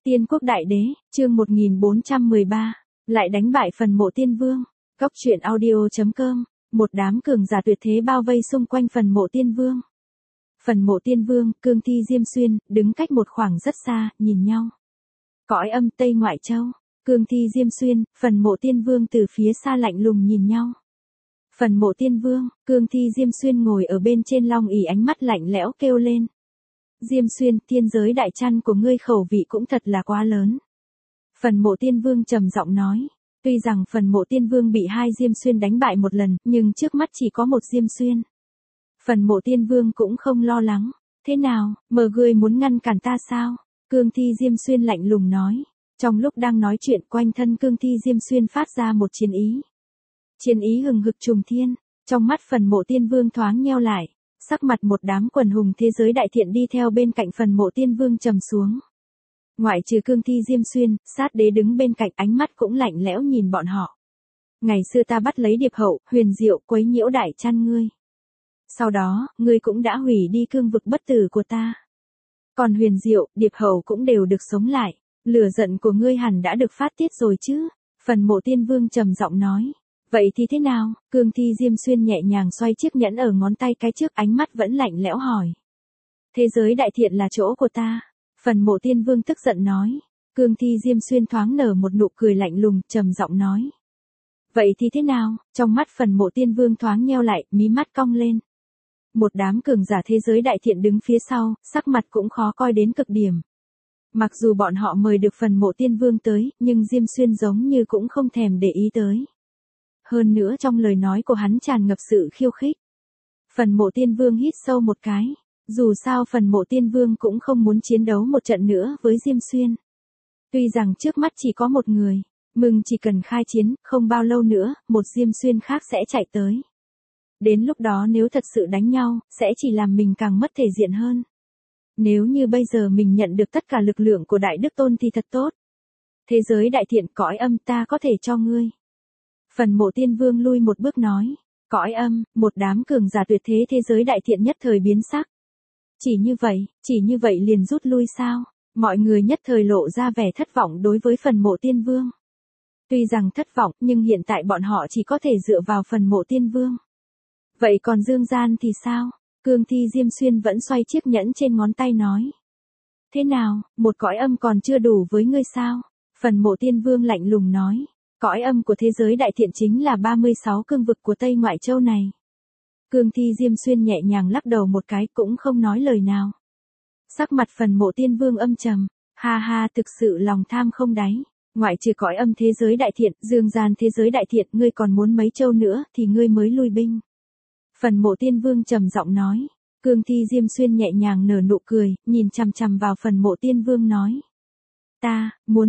Tiên quốc đại đế, chương 1413, lại đánh bại phần mộ tiên vương. Góc truyện audio.com, một đám cường giả tuyệt thế bao vây xung quanh phần mộ tiên vương. Phần mộ tiên vương, cương thi Diêm Xuyên, đứng cách một khoảng rất xa, nhìn nhau. Cõi âm Tây Ngoại Châu, cương thi Diêm Xuyên, phần mộ tiên vương từ phía xa lạnh lùng nhìn nhau. Phần mộ tiên vương, cương thi Diêm Xuyên ngồi ở bên trên long ỷ, ánh mắt lạnh lẽo kêu lên. Diêm Xuyên, thiên giới đại chăn của ngươi khẩu vị cũng thật là quá lớn. Phần mộ tiên vương trầm giọng nói. Tuy rằng phần mộ tiên vương bị hai Diêm Xuyên đánh bại một lần, nhưng trước mắt chỉ có một Diêm Xuyên. Phần mộ tiên vương cũng không lo lắng. Thế nào, ngươi muốn ngăn cản ta sao? Cương thi Diêm Xuyên lạnh lùng nói. Trong lúc đang nói chuyện, quanh thân cương thi Diêm Xuyên phát ra một chiến ý. Chiến ý hừng hực trùng thiên. Trong mắt phần mộ tiên vương thoáng nheo lại. Sắc mặt một đám quần hùng thế giới đại thiện đi theo bên cạnh phần mộ tiên vương trầm xuống. Ngoại trừ cương thi Diêm Xuyên, sát đế đứng bên cạnh, ánh mắt cũng lạnh lẽo nhìn bọn họ. Ngày xưa ta bắt lấy Điệp Hậu, Huyền Diệu quấy nhiễu đại chăn ngươi. Sau đó, ngươi cũng đã hủy đi cương vực bất tử của ta. Còn Huyền Diệu, Điệp Hậu cũng đều được sống lại. Lửa giận của ngươi hẳn đã được phát tiết rồi chứ? Phần mộ tiên vương trầm giọng nói. Vậy thì thế nào? Cương thi Diêm Xuyên nhẹ nhàng xoay chiếc nhẫn ở ngón tay cái trước, ánh mắt vẫn lạnh lẽo hỏi. Thế giới đại thiện là chỗ của ta. Phần mộ tiên vương tức giận nói. Cương thi Diêm Xuyên thoáng nở một nụ cười lạnh lùng, trầm giọng nói. Vậy thì thế nào? Trong mắt phần mộ tiên vương thoáng nheo lại, mí mắt cong lên. Một đám cường giả thế giới đại thiện đứng phía sau, sắc mặt cũng khó coi đến cực điểm. Mặc dù bọn họ mời được phần mộ tiên vương tới, nhưng Diêm Xuyên giống như cũng không thèm để ý tới. Hơn nữa trong lời nói của hắn tràn ngập sự khiêu khích. Phần mộ tiên vương hít sâu một cái. Dù sao phần mộ tiên vương cũng không muốn chiến đấu một trận nữa với Diêm Xuyên. Tuy rằng trước mắt chỉ có một người, nhưng chỉ cần khai chiến, không bao lâu nữa, một Diêm Xuyên khác sẽ chạy tới. Đến lúc đó nếu thật sự đánh nhau, sẽ chỉ làm mình càng mất thể diện hơn. Nếu như bây giờ mình nhận được tất cả lực lượng của Đại Đức Tôn thì thật tốt. Thế giới đại thiện, cõi âm ta có thể cho ngươi. Phần mộ tiên vương lui một bước nói. Cõi âm, một đám cường giả tuyệt thế thế giới đại thiện nhất thời biến sắc. Chỉ như vậy liền rút lui sao? Mọi người nhất thời lộ ra vẻ thất vọng đối với phần mộ tiên vương. Tuy rằng thất vọng, nhưng hiện tại bọn họ chỉ có thể dựa vào phần mộ tiên vương. Vậy còn Dương Gian thì sao? Cương thi Diêm Xuyên vẫn xoay chiếc nhẫn trên ngón tay nói. Thế nào, một cõi âm còn chưa đủ với ngươi sao? Phần mộ tiên vương lạnh lùng nói. Cõi âm của thế giới đại thiện chính là 36 cương vực của Tây Ngoại Châu này. Cương thi Diêm Xuyên nhẹ nhàng lắc đầu một cái, cũng không nói lời nào. Sắc mặt phần mộ tiên vương âm trầm. Ha ha, thực sự lòng tham không đáy. Ngoại trừ cõi âm thế giới đại thiện, Dương Gian thế giới đại thiện, ngươi còn muốn mấy châu nữa thì ngươi mới lui binh. Phần mộ tiên vương trầm giọng nói. Cương thi Diêm Xuyên nhẹ nhàng nở nụ cười, nhìn chằm chằm vào phần mộ tiên vương nói. Ta, muốn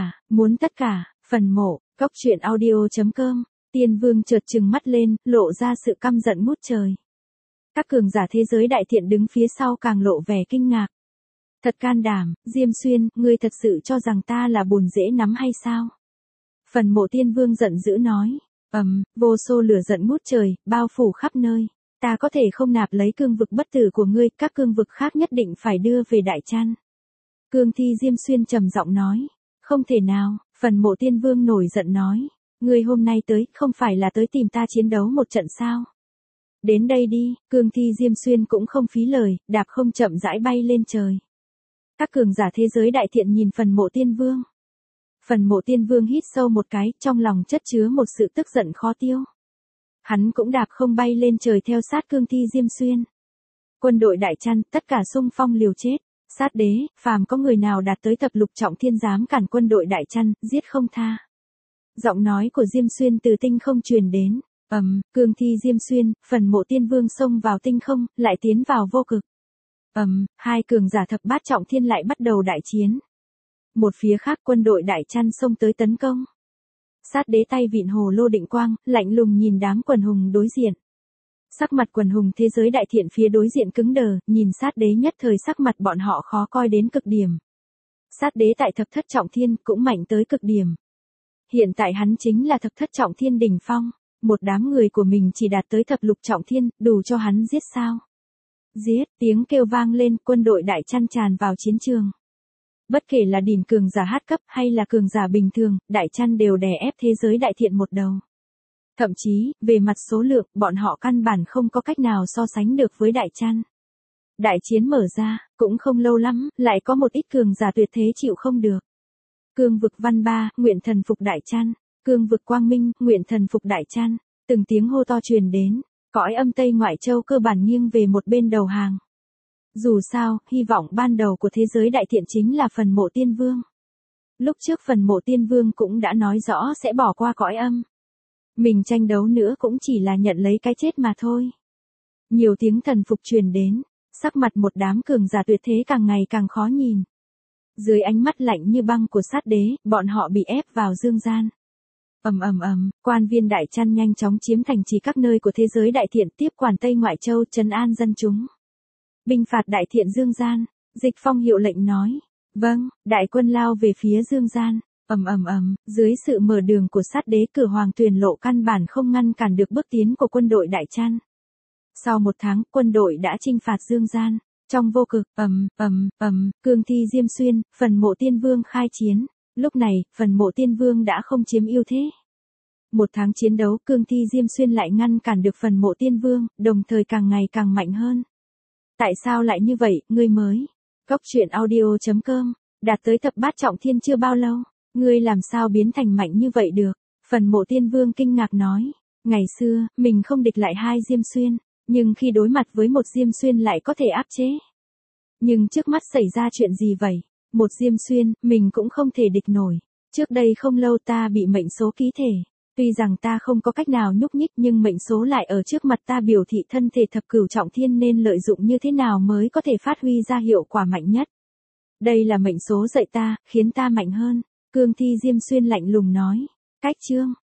tất cả, phần mộ. Góc truyện audio.com, tiên vương chợt trừng mắt lên, lộ ra sự căm giận ngút trời. Các cường giả thế giới đại thiện đứng phía sau càng lộ vẻ kinh ngạc. Thật can đảm, Diêm Xuyên, ngươi thật sự cho rằng ta là bùn dễ nắm hay sao? Phần mộ tiên vương giận dữ nói. Vô số lửa giận ngút trời, bao phủ khắp nơi. Ta có thể không nạp lấy cương vực bất tử của ngươi, các cương vực khác nhất định phải đưa về đại chăn. Cương thi Diêm Xuyên trầm giọng nói. Không thể nào, phần mộ tiên vương nổi giận nói. Ngươi hôm nay tới, không phải là tới tìm ta chiến đấu một trận sao? Đến đây đi, cương thi Diêm Xuyên cũng không phí lời, đạp không chậm rãi bay lên trời. Các cường giả thế giới đại thiện nhìn phần mộ tiên vương. Phần mộ tiên vương hít sâu một cái, trong lòng chất chứa một sự tức giận khó tiêu. Hắn cũng đạp không bay lên trời theo sát cương thi Diêm Xuyên. Quân đội đại chăn, tất cả xung phong liều chết. Sát đế, phàm có người nào đạt tới thập lục trọng thiên dám cản quân đội đại chăn, giết không tha. Giọng nói của Diêm Xuyên từ tinh không truyền đến. Cương thi Diêm Xuyên, phần mộ tiên vương xông vào tinh không, lại tiến vào vô cực. Hai cường giả thập bát trọng thiên lại bắt đầu đại chiến. Một phía khác quân đội đại chăn xông tới tấn công. Sát đế tay vịn hồ lô định quang, lạnh lùng nhìn đám quần hùng đối diện. Sắc mặt quần hùng thế giới đại thiện phía đối diện cứng đờ, nhìn sát đế nhất thời sắc mặt bọn họ khó coi đến cực điểm. Sát đế tại thập thất trọng thiên cũng mạnh tới cực điểm. Hiện tại hắn chính là thập thất trọng thiên đỉnh phong, một đám người của mình chỉ đạt tới thập lục trọng thiên, đủ cho hắn giết sao? Giết, tiếng kêu vang lên, quân đội đại chăn tràn vào chiến trường. Bất kể là đỉnh cường giả hát cấp hay là cường giả bình thường, Đại Chăn đều đè ép thế giới đại thiện một đầu. Thậm chí, về mặt số lượng, bọn họ căn bản không có cách nào so sánh được với Đại Chăn. Đại chiến mở ra, cũng không lâu lắm, lại có một ít cường giả tuyệt thế chịu không được. Cương vực Văn Ba, nguyện thần phục Đại Chăn. Cương vực Quang Minh, nguyện thần phục Đại Chăn. Từng tiếng hô to truyền đến, cõi âm Tây Ngoại Châu cơ bản nghiêng về một bên đầu hàng. Dù sao, hy vọng ban đầu của thế giới đại thiện chính là phần mộ tiên vương. Lúc trước phần mộ tiên vương cũng đã nói rõ sẽ bỏ qua cõi âm. Mình tranh đấu nữa cũng chỉ là nhận lấy cái chết mà thôi. Nhiều tiếng thần phục truyền đến, sắc mặt một đám cường giả tuyệt thế càng ngày càng khó nhìn. Dưới ánh mắt lạnh như băng của sát đế, bọn họ bị ép vào dương gian. Quan viên Đại Chăn nhanh chóng chiếm thành trì các nơi của thế giới đại thiện, tiếp quản Tây Ngoại Châu, trấn an dân chúng. Binh phạt đại thiện dương gian, Dịch Phong hiệu lệnh nói. Vâng, đại quân lao về phía dương gian. Dưới sự mở đường của sát đế, Cửa Hoàng Tuyền Lộ căn bản không ngăn cản được bước tiến của quân đội Đại Chăn. Sau một tháng, quân đội đã chinh phạt dương gian. Trong vô cực, Cương Thi Diêm Xuyên, phần mộ tiên vương khai chiến. Lúc này, phần mộ tiên vương đã không chiếm ưu thế. Một tháng chiến đấu, Cương Thi Diêm Xuyên lại ngăn cản được phần mộ tiên vương, đồng thời càng ngày càng mạnh hơn. Tại sao lại như vậy, ngươi mới? Cốc truyện audio.com, đạt tới thập bát trọng thiên chưa bao lâu, ngươi làm sao biến thành mạnh như vậy được? Phần mộ tiên vương kinh ngạc nói, ngày xưa, mình không địch lại hai Diêm Xuyên, nhưng khi đối mặt với một Diêm Xuyên lại có thể áp chế. Nhưng trước mắt xảy ra chuyện gì vậy? Một Diêm Xuyên, mình cũng không thể địch nổi. Trước đây không lâu ta bị mệnh số ký thể. Tuy rằng ta không có cách nào nhúc nhích nhưng mệnh số lại ở trước mặt ta biểu thị thân thể thập cửu trọng thiên nên lợi dụng như thế nào mới có thể phát huy ra hiệu quả mạnh nhất. Đây là mệnh số dạy ta, khiến ta mạnh hơn. Cương Thi Diêm Xuyên lạnh lùng nói. Cách chương.